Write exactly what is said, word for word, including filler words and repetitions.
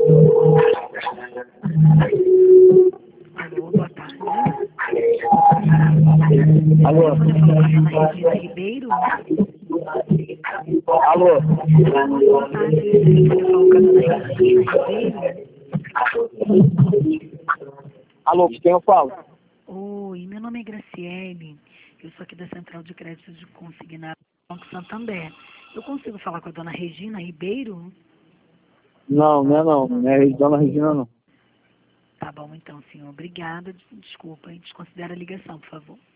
Alô, boa tarde. Alô? Você falou com a dona Regina Ribeiro? Alô? Boa tarde, esse telefone falou com a dona Regina Ribeiro? Alô, quem eu falo? Oi, meu nome é Graciele, eu sou aqui da Central de Créditos de Consignado do Banco Santander. Eu consigo falar com a dona Regina Ribeiro? Não, não é não. Não é dona Regina, não. Tá bom então, senhor. Obrigada. Desculpa, desconsidera a ligação, por favor.